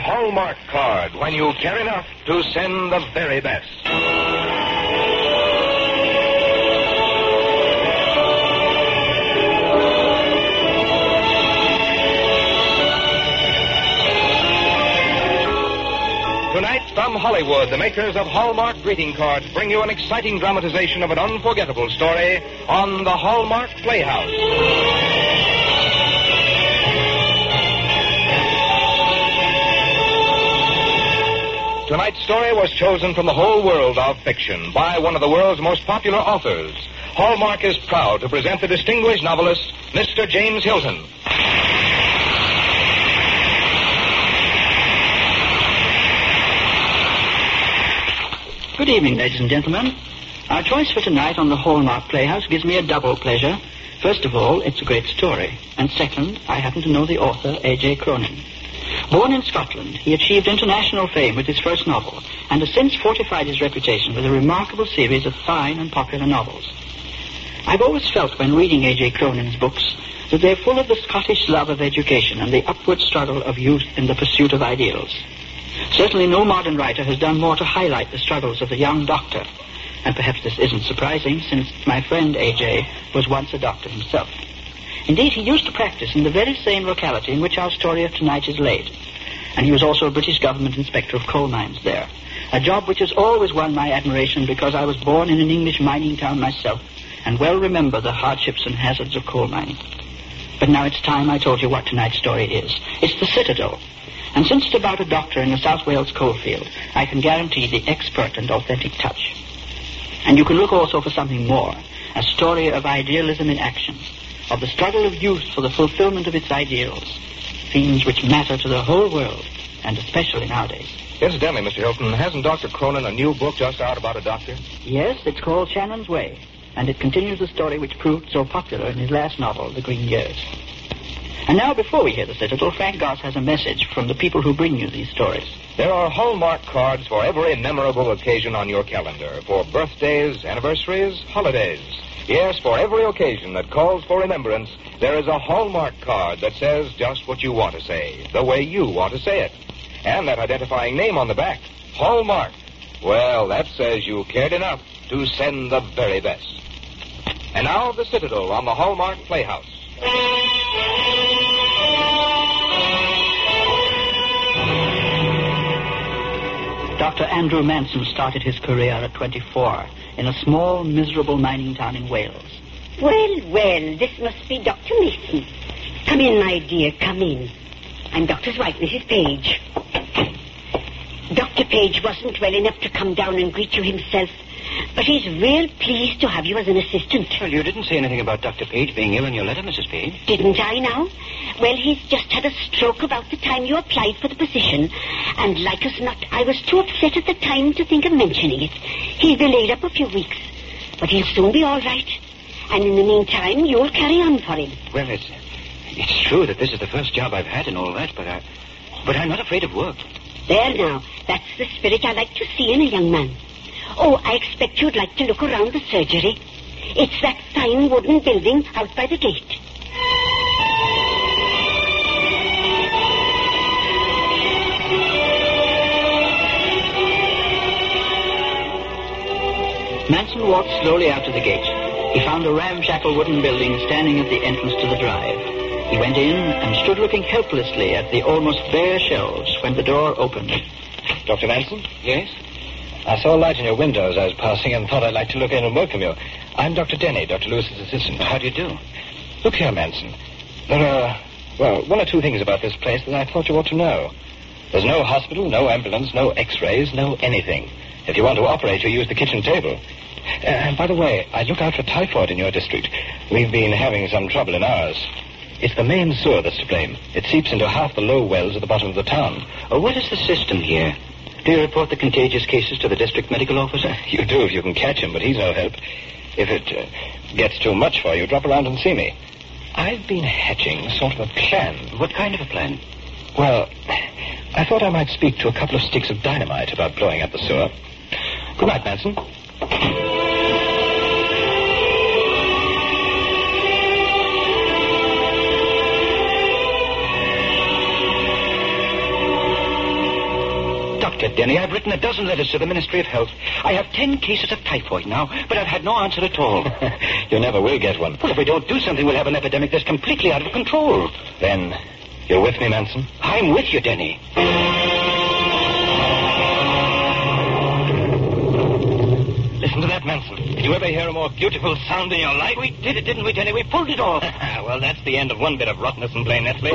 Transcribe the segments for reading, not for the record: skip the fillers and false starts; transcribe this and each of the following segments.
Hallmark card when you care enough to send the very best. Tonight, from Hollywood, the makers of Hallmark greeting cards bring you an exciting dramatization of an unforgettable story on the Hallmark Playhouse. Tonight's story was chosen from the whole world of fiction by one of the world's most popular authors. Hallmark is proud to present the distinguished novelist, Mr. James Hilton. Good evening, ladies and gentlemen. Our choice for tonight on the Hallmark Playhouse gives me a double pleasure. First of all, it's a great story. And second, I happen to know the author, A.J. Cronin. Born in Scotland, he achieved international fame with his first novel and has since fortified his reputation with a remarkable series of fine and popular novels. I've always felt when reading A.J. Cronin's books that they're full of the Scottish love of education and the upward struggle of youth in the pursuit of ideals. Certainly no modern writer has done more to highlight the struggles of the young doctor. And perhaps this isn't surprising, since my friend A.J. was once a doctor himself. Indeed, he used to practice in the very same locality in which our story of tonight is laid. And he was also a British government inspector of coal mines there. A job which has always won my admiration because I was born in an English mining town myself and well remember the hardships and hazards of coal mining. But now it's time I told you what tonight's story is. It's The Citadel. And since it's about a doctor in a South Wales coalfield, I can guarantee the expert and authentic touch. And you can look also for something more, a story of idealism in action, of the struggle of youth for the fulfillment of its ideals, themes which matter to the whole world, and especially nowadays. Incidentally, Mr. Hilton, hasn't Dr. Cronin a new book just out about a doctor? Yes, it's called Shannon's Way, and it continues the story which proved so popular in his last novel, The Green Years. And now, before we hear The Citadel, Frank Goss has a message from the people who bring you these stories. There are Hallmark cards for every memorable occasion on your calendar, for birthdays, anniversaries, holidays. Yes, for every occasion that calls for remembrance, there is a Hallmark card that says just what you want to say, the way you want to say it. And that identifying name on the back, Hallmark. Well, that says you cared enough to send the very best. And now, The Citadel on the Hallmark Playhouse. Dr. Andrew Manson started his career at 24 in a small, miserable mining town in Wales. Well, this must be Dr. Mason. Come in, my dear, come in. I'm Doctor's wife, Mrs. Page. Dr. Page wasn't well enough to come down and greet you himself, but he's real pleased to have you as an assistant. Well, you didn't say anything about Dr. Page being ill in your letter, Mrs. Page. Didn't I now? Well, he's just had a stroke about the time you applied for the position, and like as not, I was too upset at the time to think of mentioning it. He'll be laid up a few weeks, but he'll soon be all right. And in the meantime, you'll carry on for him. Well, it's true that this is the first job I've had and all that, but I'm not afraid of work. There now, that's the spirit I like to see in a young man. Oh, I expect you'd like to look around the surgery. It's that fine wooden building out by the gate. Manson walked slowly out to the gate. He found a ramshackle wooden building standing at the entrance to the drive. He went in and stood looking helplessly at the almost bare shelves when the door opened. Dr. Manson? Yes? I saw a light in your window as I was passing and thought I'd like to look in and welcome you. I'm Dr. Denny, Dr. Lewis's assistant. How do you do? Look here, Manson. There are, one or two things about this place that I thought you ought to know. There's no hospital, no ambulance, no x-rays, no anything. If you want to operate, you use the kitchen table. And by the way, I look out for typhoid in your district. We've been having some trouble in ours. It's the main sewer that's to blame. It seeps into half the low wells at the bottom of the town. Oh, what is the system here? Do you report the contagious cases to the district medical officer? You do if you can catch him, but he's no help. If it gets too much for you, drop around and see me. I've been hatching sort of a plan. What kind of a plan? Well, I thought I might speak to a couple of sticks of dynamite about blowing up the sewer. Good night, Manson. Dr. Denny, I've written a dozen letters to the Ministry of Health. I have 10 cases of typhoid now, but I've had no answer at all. You never will get one. Well, if we don't do something, we'll have an epidemic that's completely out of control. Then, you're with me, Manson? I'm with you, Denny. Listen to that, Manson. Did you ever hear a more beautiful sound in your life? We did it, didn't we, Denny? We pulled it off. Well, that's the end of one bit of rottenness in Blaine Netley.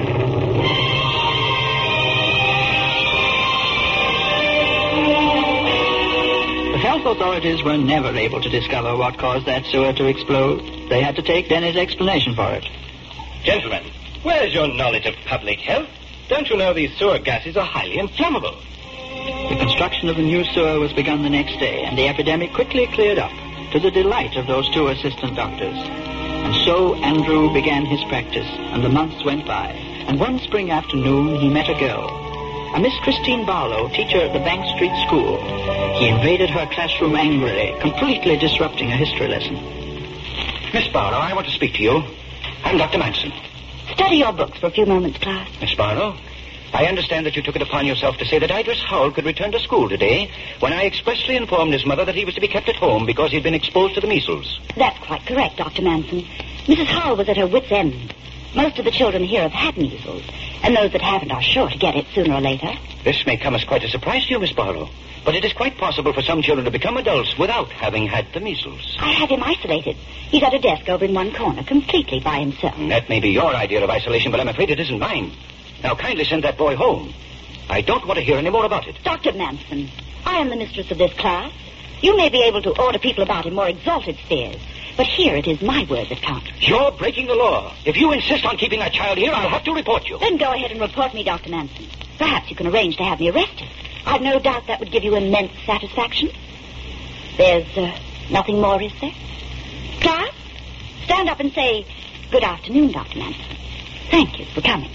The health authorities were never able to discover what caused that sewer to explode. They had to take Denny's explanation for it. Gentlemen, where's your knowledge of public health? Don't you know these sewer gases are highly inflammable? The construction of the new sewer was begun the next day, and the epidemic quickly cleared up, to the delight of those 2 assistant doctors. And so Andrew began his practice, and the months went by. And one spring afternoon, he met a girl, a Miss Christine Barlow, teacher at the Bank Street School. He invaded her classroom angrily, completely disrupting a history lesson. Miss Barlow, I want to speak to you. I'm Dr. Manson. Study your books for a few moments, class. Miss Barlow, I understand that you took it upon yourself to say that Idris Howell could return to school today when I expressly informed his mother that he was to be kept at home because he'd been exposed to the measles. That's quite correct, Dr. Manson. Mrs. Howell was at her wit's end. Most of the children here have had measles, and those that haven't are sure to get it sooner or later. This may come as quite a surprise to you, Miss Barlow, but it is quite possible for some children to become adults without having had the measles. I have him isolated. He's at a desk over in one corner, completely by himself. That may be your idea of isolation, but I'm afraid it isn't mine. Now, kindly send that boy home. I don't want to hear any more about it. Dr. Manson, I am the mistress of this class. You may be able to order people about in more exalted spheres, but here it is my word that counts. You're breaking the law. If you insist on keeping that child here, I'll have to report you. Then go ahead and report me, Dr. Manson. Perhaps you can arrange to have me arrested. I've no doubt that would give you immense satisfaction. There's nothing more, is there? Class, stand up and say, good afternoon, Dr. Manson. Thank you for coming.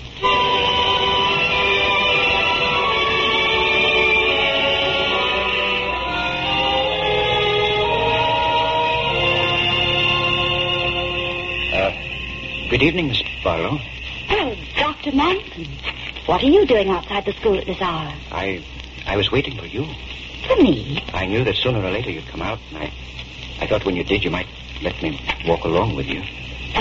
Good evening, Miss Barlow. Oh, Dr. Manson. What are you doing outside the school at this hour? I was waiting for you. For me? I knew that sooner or later you'd come out, and I thought when you did, you might let me walk along with you.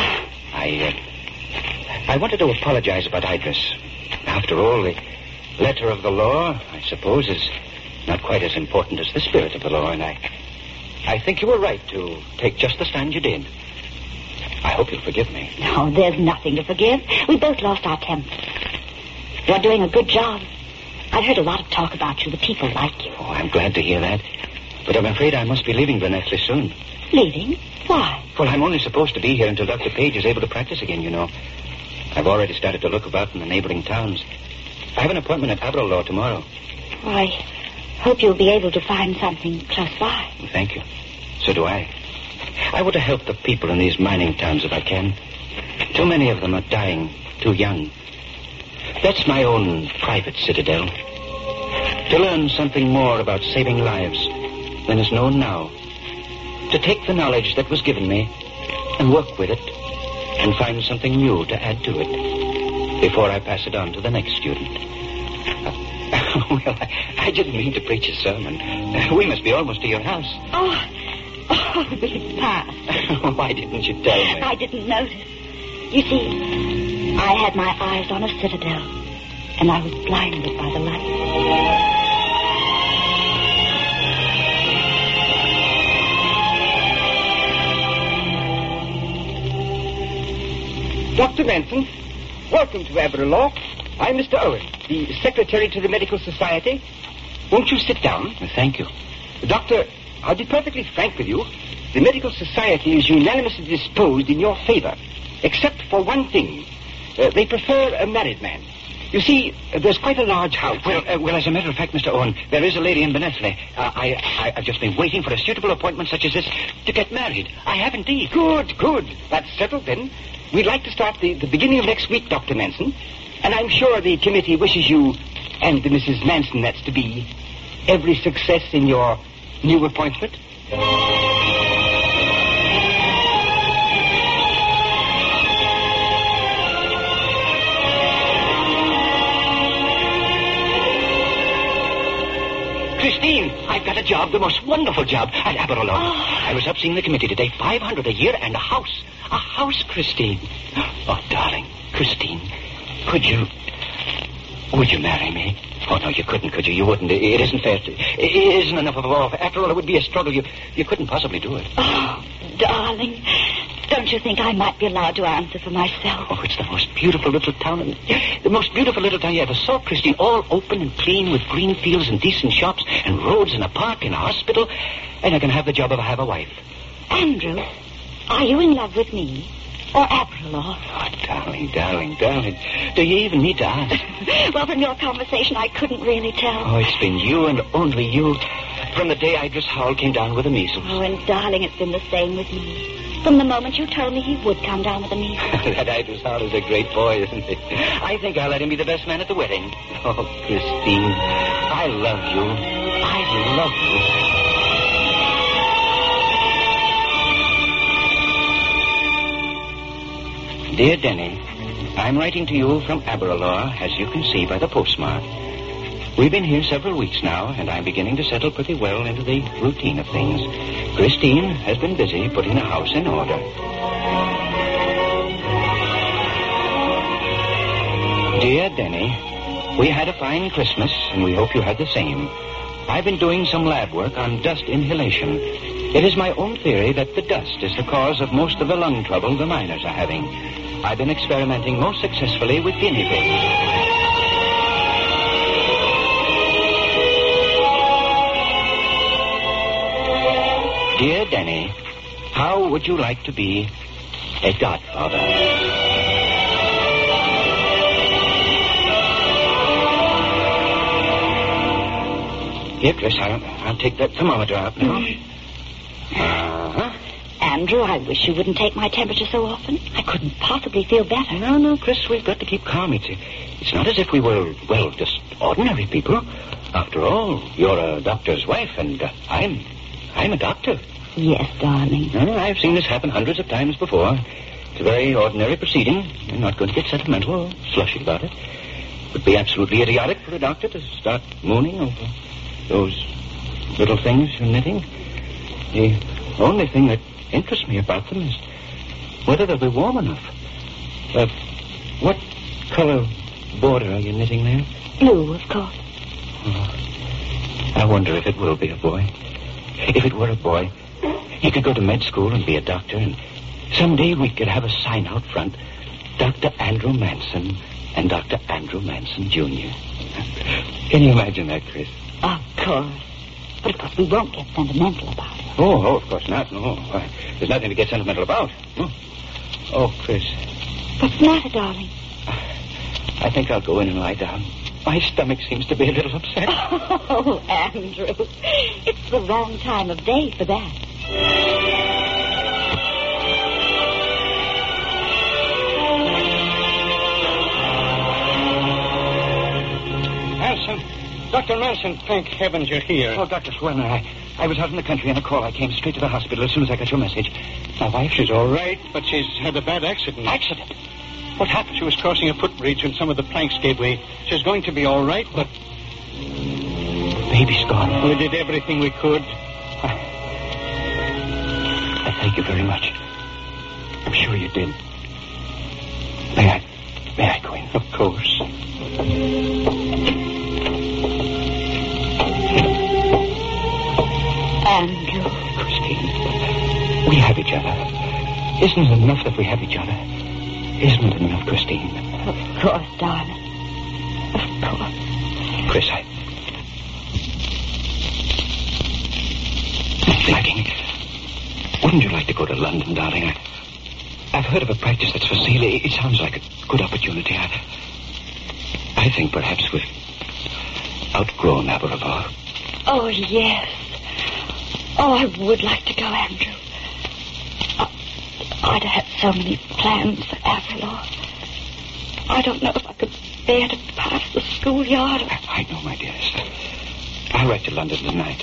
I wanted to apologize about Idris. After all, the letter of the law, I suppose, is not quite as important as the spirit of the law, and I think you were right to take just the stand you did. I hope you'll forgive me. No, there's nothing to forgive. We both lost our tempers. You're doing a good job. I've heard a lot of talk about you. The people like you. Oh, I'm glad to hear that. But I'm afraid I must be leaving Blenethley soon. Leaving? Why? Well, I'm only supposed to be here until Dr. Page is able to practice again, you know. I've already started to look about in the neighboring towns. I have an appointment at Aberlour tomorrow. Well, I hope you'll be able to find something close by. Well, thank you. So do I. I want to help the people in these mining towns if I can. Too many of them are dying too young. That's my own private citadel. To learn something more about saving lives than is known now. To take the knowledge that was given me and work with it and find something new to add to it before I pass it on to the next student. Well, I didn't mean to preach a sermon. We must be almost to your house. Oh, it's past. Why didn't you tell me? I didn't notice. You see, I had my eyes on a citadel, and I was blinded by the light. Dr. Manson, welcome to Aberlour. I'm Mr. Owen, the Secretary to the Medical Society. Won't you sit down? Thank you. Doctor, I'll be perfectly frank with you. The Medical Society is unanimously disposed in your favor, except for one thing. They prefer a married man. You see, there's quite a large house. Well, as a matter of fact, Mr. Owen, there is a lady in Blenethley. I've just been waiting for a suitable appointment such as this to get married. I have indeed. Good. That's settled then. We'd like to start the beginning of next week, Dr. Manson. And I'm sure the committee wishes you, and the Mrs. Manson that's to be, every success in your new appointment. Christine, I've got a job, the most wonderful job at Aberlour. I was up seeing the committee today. $500 a year and a house. A house, Christine. Oh, darling, Christine, would you marry me? Oh, no, you couldn't, could you? You wouldn't. It isn't fair. It isn't enough of a offer. After all, it would be a struggle. You couldn't possibly do it. Oh, darling, don't you think I might be allowed to answer for myself? Oh, it's the most beautiful little town. The most beautiful little town you ever saw, Christine. All open and clean with green fields and decent shops and roads and a park and a hospital. And I can have the job if I have a wife. Andrew, are you in love with me? Or Aberlour? Oh, darling. Do you even need to ask? Well, from your conversation, I couldn't really tell. Oh, it's been you and only you. From the day Idris Howell came down with the measles. Oh, and darling, it's been the same with me. From the moment you told me he would come down with the measles. That Idris Howell is a great boy, isn't he? I think I'll let him be the best man at the wedding. Oh, Christine, I love you. I love you. Dear Denny, I'm writing to you from Aberlour, as you can see by the postmark. We've been here several weeks now, and I'm beginning to settle pretty well into the routine of things. Christine has been busy putting the house in order. Dear Denny, we had a fine Christmas, and we hope you had the same. I've been doing some lab work on dust inhalation. It is my own theory that the dust is the cause of most of the lung trouble the miners are having. I've been experimenting most successfully with guinea pigs. Dear Denny, how would you like to be a godfather? Here, Chris, I'll take that thermometer out now. Andrew, I wish you wouldn't take my temperature so often. I couldn't possibly feel better. No, Chris, we've got to keep calm. It's not as if we were, well, just ordinary people. After all, you're a doctor's wife, and I'm a doctor. Yes, darling. I've seen this happen hundreds of times before. It's a very ordinary proceeding. You're not going to get sentimental or slushy about it. It would be absolutely idiotic for a doctor to start mooning over those little things you're knitting. The only thing that interests me about them is whether they'll be warm enough. What color border are you knitting there? Blue, of course. Oh, I wonder if it will be a boy. If it were a boy, he could go to med school and be a doctor, and someday we could have a sign out front, Dr. Andrew Manson and Dr. Andrew Manson, Jr. Can you imagine that, Chris? Of course. But, of course, we won't get sentimental about it. Oh, of course not. No. There's nothing to get sentimental about. Oh, Chris. What's the matter, darling? I think I'll go in and lie down. My stomach seems to be a little upset. Oh, Andrew. It's the wrong time of day for that. Manson. Dr. Manson, thank heavens you're here. Oh, Dr. Swellner, I was out in the country on a call. I came straight to the hospital as soon as I got your message. My wife, She's all right, but she's had a bad accident. Accident? What happened? She was crossing a footbridge when some of the planks gave way. She's going to be all right, but Baby's gone. we did everything we could. I thank you very much. I'm sure you did. May I go in? Of course. Andrew. Christine, we have each other. Isn't it enough that we have each other? Isn't it enough, Christine? Of course, darling. Of course. Chris, I'm thinking, wouldn't you like to go to London, darling? I've heard of a practice that's for sale. It sounds like a good opportunity. I think perhaps we've outgrown Aberlour. Oh, yes. Oh, I would like to go, Andrew. I'd had so many plans for Aberlour. I don't know if I could bear to pass the schoolyard. I know, my dearest. I'll write to London tonight.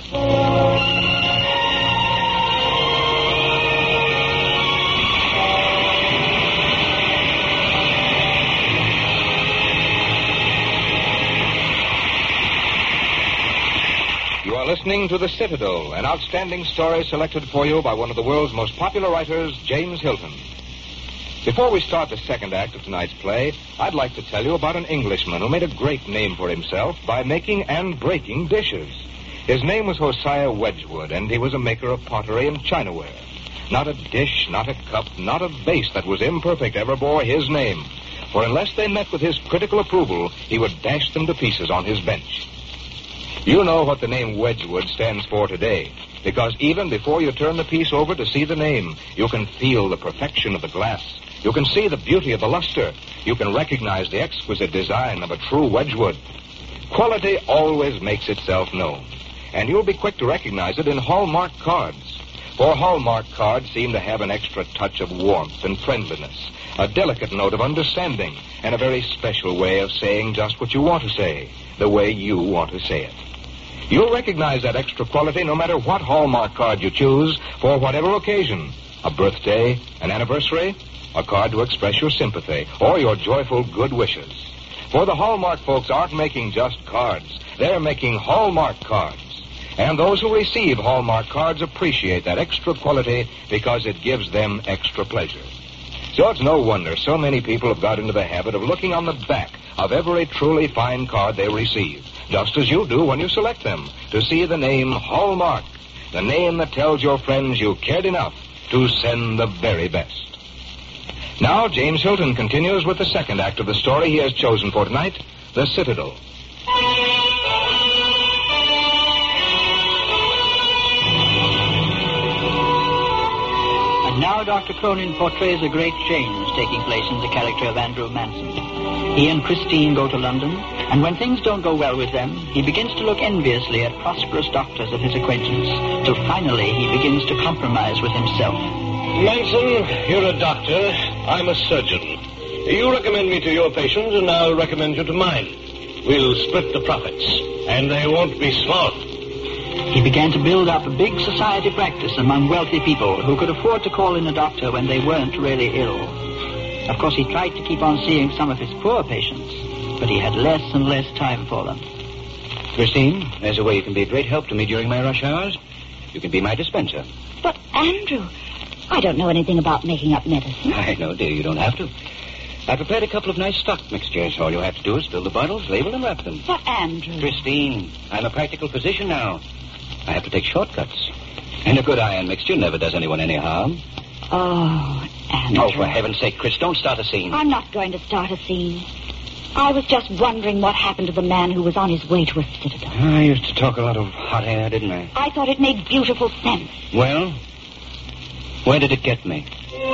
You are are listening to The Citadel, an outstanding story selected for you by one of the world's most popular writers, James Hilton. Before we start the second act of tonight's play, I'd like to tell you about an Englishman who made a great name for himself by making and breaking dishes. His name was Hosea Wedgwood, and he was a maker of pottery and chinaware. Not a dish, not a cup, not a vase that was imperfect ever bore his name. For unless they met with his critical approval, he would dash them to pieces on his bench. You know what the name Wedgwood stands for today, because even before you turn the piece over to see the name, you can feel the perfection of the glass. You can see the beauty of the luster. You can recognize the exquisite design of a true Wedgwood. Quality always makes itself known, and you'll be quick to recognize it in Hallmark cards. For Hallmark cards seem to have an extra touch of warmth and friendliness, a delicate note of understanding, and a very special way of saying just what you want to say, the way you want to say it. You'll recognize that extra quality no matter what Hallmark card you choose for whatever occasion. A birthday, an anniversary, a card to express your sympathy, or your joyful good wishes. For the Hallmark folks aren't making just cards. They're making Hallmark cards. And those who receive Hallmark cards appreciate that extra quality because it gives them extra pleasure. So it's no wonder so many people have got into the habit of looking on the back of every truly fine card they receive, just as you do when you select them, to see the name Hallmark, the name that tells your friends you cared enough to send the very best. Now, James Hilton continues with the second act of the story he has chosen for tonight, The Citadel. And now Dr. Cronin portrays a great change taking place in the character of Andrew Manson. He and Christine go to London, and when things don't go well with them, he begins to look enviously at prosperous doctors of his acquaintance, till finally he begins to compromise with himself. Manson, you're a doctor. I'm a surgeon. You recommend me to your patients, and I'll recommend you to mine. We'll split the profits, and they won't be small. He began to build up a big society practice among wealthy people who could afford to call in a doctor when they weren't really ill. Of course, he tried to keep on seeing some of his poor patients, but he had less and less time for them. Christine, there's a way you can be a great help to me during my rush hours. You can be my dispenser. But, Andrew, I don't know anything about making up medicine. I know, dear, you don't have to. I prepared a couple of nice stock mixtures. All you have to do is fill the bottles, label, and wrap them. But, Andrew... Christine, I'm a practical physician now. I have to take shortcuts. And a good iron mixture never does anyone any harm. Oh, Andrew... Oh, for heaven's sake, Chris, don't start a scene. I'm not going to start a scene. I was just wondering what happened to the man who was on his way to a citadel. I used to talk a lot of hot air, didn't I? I thought it made beautiful sense. Well, where did it get me?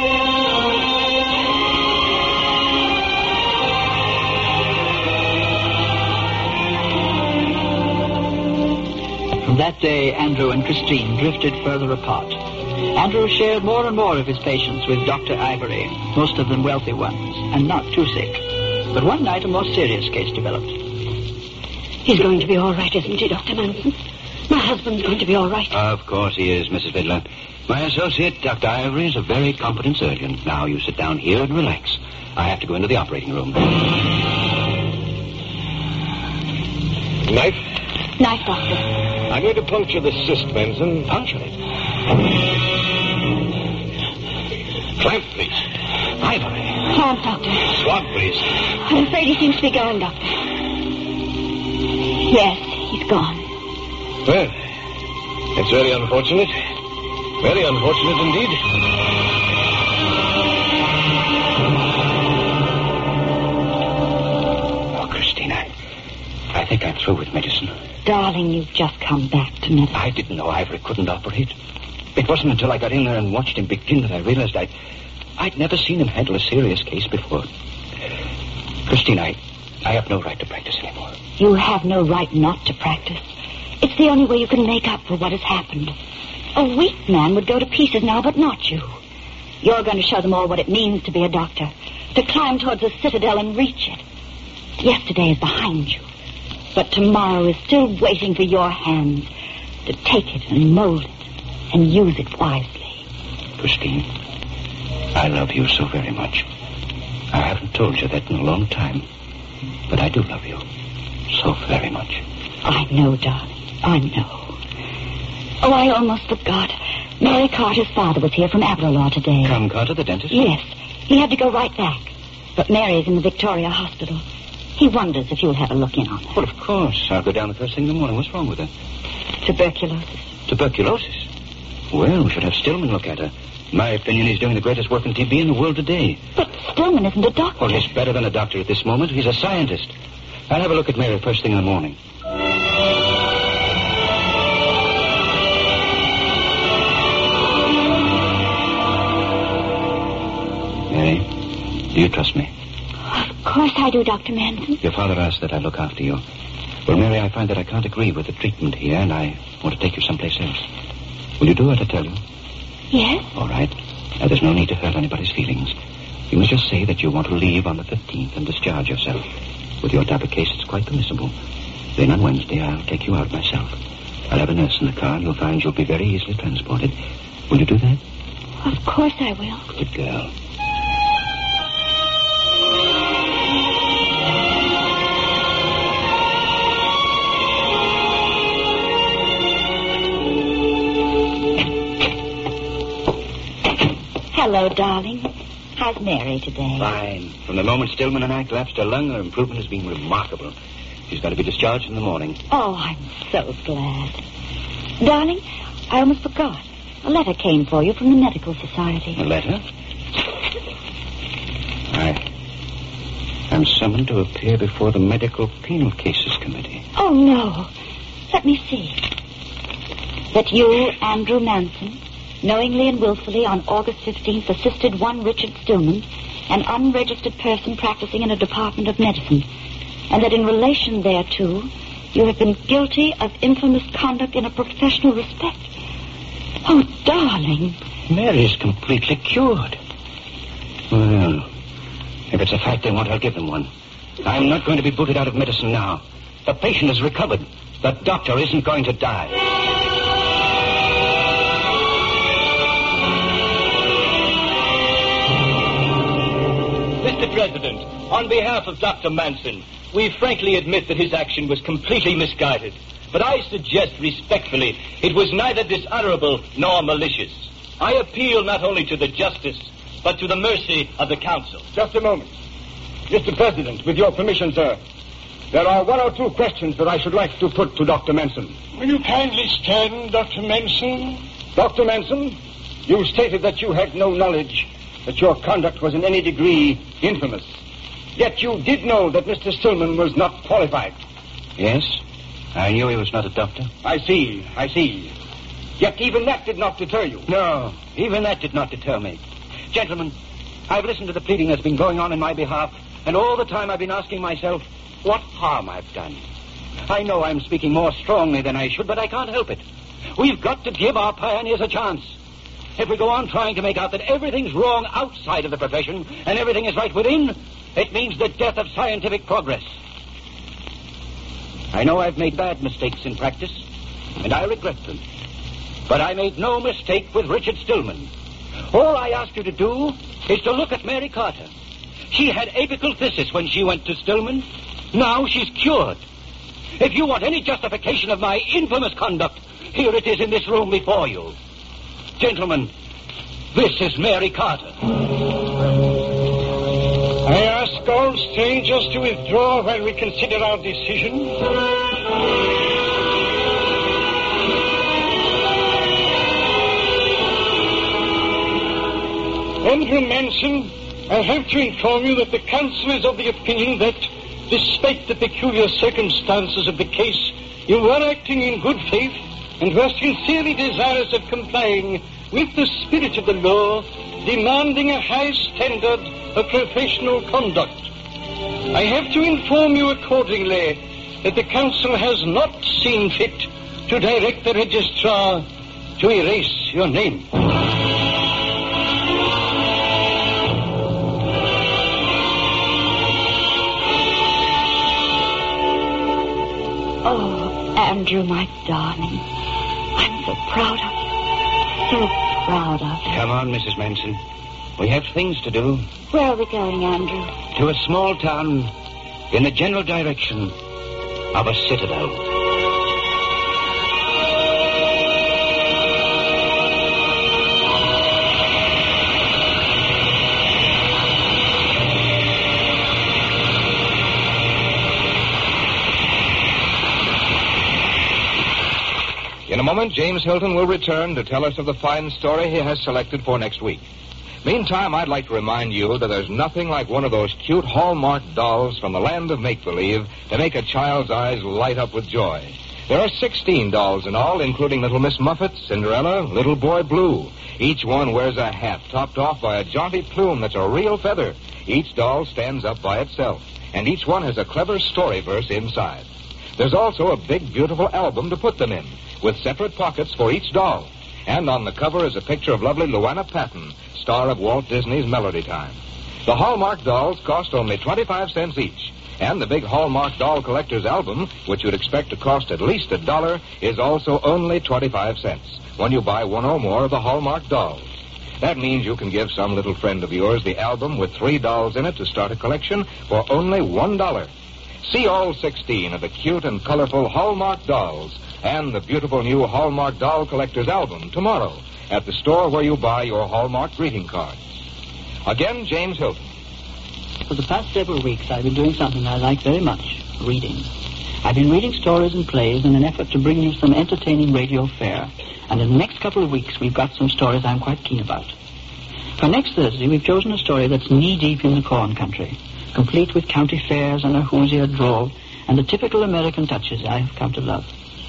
From that day, Andrew and Christine drifted further apart. Andrew shared more and more of his patients with Dr. Ivory, most of them wealthy ones, and not too sick. But one night, a more serious case developed. He's going to be all right, isn't he, Dr. Manson? My husband's going to be all right. Of course he is, Mrs. Fiddler. My associate, Dr. Ivory, is a very competent surgeon. Now you sit down here and relax. I have to go into the operating room. Knife? Knife, Doctor. I'm going to puncture the cyst, Manson. Puncture it. Clamp, please. Ivory. Clamp, Doctor. Swab, please. I'm afraid he seems to be going, Doctor. Yes, he's gone. Well, it's very unfortunate. Very unfortunate indeed. Oh, Christina, I think I'm through with medicine. Darling, you've just come back to medicine. I didn't know Ivory couldn't operate. It wasn't until I got in there and watched him begin that I realized I'd never seen him handle a serious case before. Christine, I have no right to practice anymore. You have no right not to practice. It's the only way you can make up for what has happened. A weak man would go to pieces now, but not you. You're going to show them all what it means to be a doctor, to climb towards the citadel and reach it. Yesterday is behind you, but tomorrow is still waiting for your hands to take it and mold it and use it wisely. Christine, I love you so very much. I haven't told you that in a long time, but I do love you so very much. I know, darling. I know. Oh, I almost forgot. Mary Carter's father was here from Aberlour today. Tom Carter, the dentist? Yes. He had to go right back. But Mary's in the Victoria Hospital. He wonders if you'll have a look in on her. Well, of course. I'll go down the first thing in the morning. What's wrong with her? Tuberculosis. Tuberculosis? Well, we should have Stillman look at her. In my opinion, he's doing the greatest work in TB in the world today. But Stillman isn't a doctor. Well, he's better than a doctor at this moment. He's a scientist. I'll have a look at Mary first thing in the morning. Mary, do you trust me? Of course I do, Dr. Manson. Your father asked that I look after you. Well, Mary, I find that I can't agree with the treatment here, and I want to take you someplace else. Will you do what I tell you? Yes? All right. Now, there's no need to hurt anybody's feelings. You must just say that you want to leave on the 15th and discharge yourself. With your type of case, it's quite permissible. Then on Wednesday, I'll take you out myself. I'll have a nurse in the car, and you'll find you'll be very easily transported. Will you do that? Of course I will. Good girl. Hello, darling. How's Mary today? Fine. From the moment Stillman and I collapsed her lung, her improvement has been remarkable. She's got to be discharged in the morning. Oh, I'm so glad. Darling, I almost forgot. A letter came for you from the Medical Society. A letter? I'm summoned to appear before the Medical Penal Cases Committee. Oh, no. Let me see. That you, Andrew Manson, knowingly and willfully on August 15th assisted one Richard Stillman, an unregistered person practicing in a department of medicine, and that in relation thereto, you have been guilty of infamous conduct in a professional respect. Oh, darling. Mary's completely cured. Well, if it's a fact they want, I'll give them one. I'm not going to be booted out of medicine now. The patient has recovered. The doctor isn't going to die. Mr. President, on behalf of Dr. Manson, we frankly admit that his action was completely misguided. But I suggest respectfully it was neither dishonorable nor malicious. I appeal not only to the justice, but to the mercy of the council. Just a moment. Mr. President, with your permission, sir, there are one or two questions that I should like to put to Dr. Manson. Will you kindly stand, Dr. Manson? Dr. Manson, you stated that you had no knowledge that your conduct was in any degree infamous. Yet you did know that Mr. Stillman was not qualified. Yes? I knew he was not a doctor. I see. Yet even that did not deter you. No, even that did not deter me. Gentlemen, I've listened to the pleading that's been going on in my behalf, and all the time I've been asking myself what harm I've done. I know I'm speaking more strongly than I should, but I can't help it. We've got to give our pioneers a chance. If we go on trying to make out that everything's wrong outside of the profession and everything is right within, it means the death of scientific progress. I know I've made bad mistakes in practice, and I regret them. But I made no mistake with Richard Stillman. All I ask you to do is to look at Mary Carter. She had apical phthisis when she went to Stillman. Now she's cured. If you want any justification of my infamous conduct, here it is in this room before you. Gentlemen, this is Mary Carter. I ask all strangers to withdraw while we consider our decision. Andrew Manson, I have to inform you that the council is of the opinion that, despite the peculiar circumstances of the case, you were acting in good faith and were sincerely desirous of complying with the spirit of the law, demanding a high standard of professional conduct. I have to inform you accordingly that the council has not seen fit to direct the registrar to erase your name. Oh, Andrew, my darling. I'm so proud of you. So proud of you. Come on, Mrs. Manson. We have things to do. Where are we going, Andrew? To a small town in the general direction of a citadel. a moment, James Hilton will return to tell us of the fine story he has selected for next week. Meantime, I'd like to remind you that there's nothing like one of those cute Hallmark dolls from the land of make-believe to make a child's eyes light up with joy. There are 16 dolls in all, including Little Miss Muffet, Cinderella, Little Boy Blue. Each one wears a hat topped off by a jaunty plume that's a real feather. Each doll stands up by itself, and each one has a clever story verse inside. There's also a big, beautiful album to put them in, with separate pockets for each doll. And on the cover is a picture of lovely Luana Patton, star of Walt Disney's Melody Time. The Hallmark dolls cost only 25 cents each. And the big Hallmark Doll Collector's Album, which you'd expect to cost at least $1, is also only 25 cents when you buy one or more of the Hallmark dolls. That means you can give some little friend of yours the album with 3 dolls in it to start a collection for only $1. See all 16 of the cute and colorful Hallmark dolls and the beautiful new Hallmark Doll Collector's Album tomorrow at the store where you buy your Hallmark greeting cards. Again, James Hilton. For the past several weeks, I've been doing something I like very much, reading. I've been reading stories and plays in an effort to bring you some entertaining radio fare. And in the next couple of weeks, we've got some stories I'm quite keen about. For next Thursday, we've chosen a story that's knee-deep in the corn country, complete with county fairs and a Hoosier drawl, and the typical American touches I have come to love.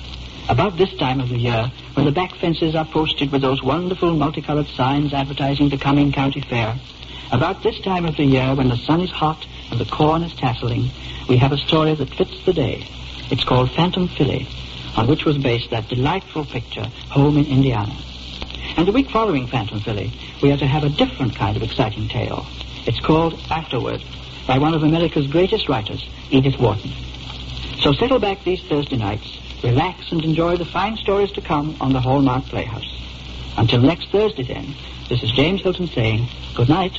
About this time of the year, when the back fences are posted with those wonderful multicolored signs advertising the coming county fair, about this time of the year when the sun is hot and the corn is tasseling, we have a story that fits the day. It's called Phantom Philly, on which was based that delightful picture, Home in Indiana. And the week following Phantom Philly, we are to have a different kind of exciting tale. It's called Afterward, by one of America's greatest writers, Edith Wharton. So settle back these Thursday nights, relax and enjoy the fine stories to come on the Hallmark Playhouse. Until next Thursday, then, this is James Hilton saying good night.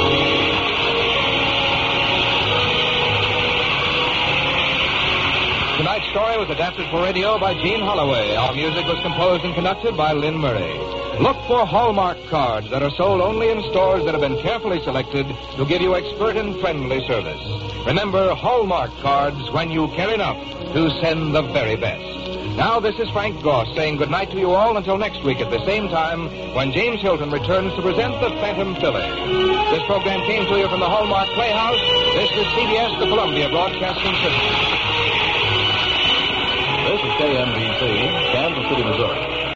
Tonight's story was adapted for radio by Gene Holloway. Our music was composed and conducted by Lynn Murray. Look for Hallmark cards that are sold only in stores that have been carefully selected to give you expert and friendly service. Remember, Hallmark cards when you care enough to send the very best. Now, this is Frank Goss saying goodnight to you all until next week at the same time when James Hilton returns to present the Phantom Philly. This program came to you from the Hallmark Playhouse. This is CBS, the Columbia Broadcasting System. This is KMBC, Kansas City, Missouri.